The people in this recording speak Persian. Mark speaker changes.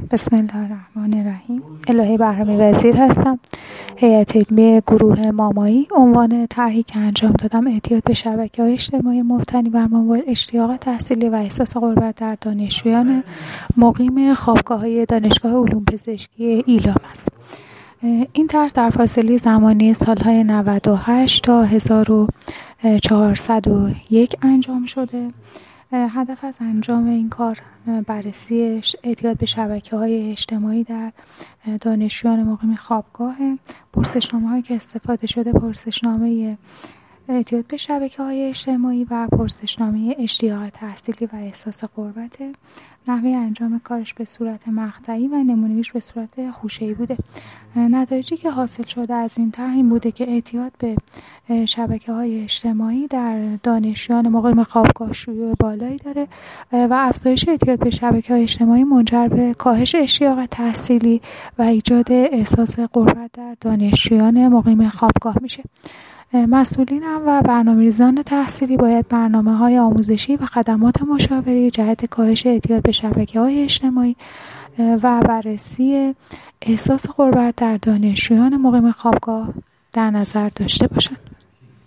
Speaker 1: بسم الله الرحمن الرحیم. الهه بهرامی وزیر هستم. هیئت علمی گروه مامایی. عنوان طرحی که انجام دادم اعتیاد به شبکه‌های اجتماعی مبتنی بر موبایل، اشتیاق تحصیلی و احساس غربت در دانشجویان مقیم خوابگاه‌های دانشگاه علوم پزشکی ایلام است. این طرح در فاصله زمانی سالهای 98 تا 1401 انجام شده. هدف از انجام این کار بررسی اعتیاد به شبکه‌های اجتماعی در دانشجویان مقیم خوابگاه. پرسشنامه‌هایی که استفاده شده پرسشنامه اعتیاد به شبکه‌های اجتماعی و پرسشنامه اشتیاق تحصیلی و احساس غربت. نحوه انجام کارش به صورت مقطعی و نمونه‌ایش به صورت خوشه‌ای بوده. نتایجی که حاصل شده از این طرح این بوده که اعتیاد به شبکه‌های اجتماعی در دانشجویان مقیم خوابگاه شیوع بالایی داره و افزایش اعتیاد به شبکه‌های اجتماعی منجر به کاهش اشتیاق تحصیلی و ایجاد احساس غربت در دانشجویان مقیم خوابگاه میشه. مسئولین و برنامه‌ریزان تحصیلی باید برنامه‌های آموزشی و خدمات مشاوره جهت کاهش اعتیاد به شبکه‌های اجتماعی و بررسی احساس غربت در دانشجویان مقیم خوابگاه در نظر داشته باشند.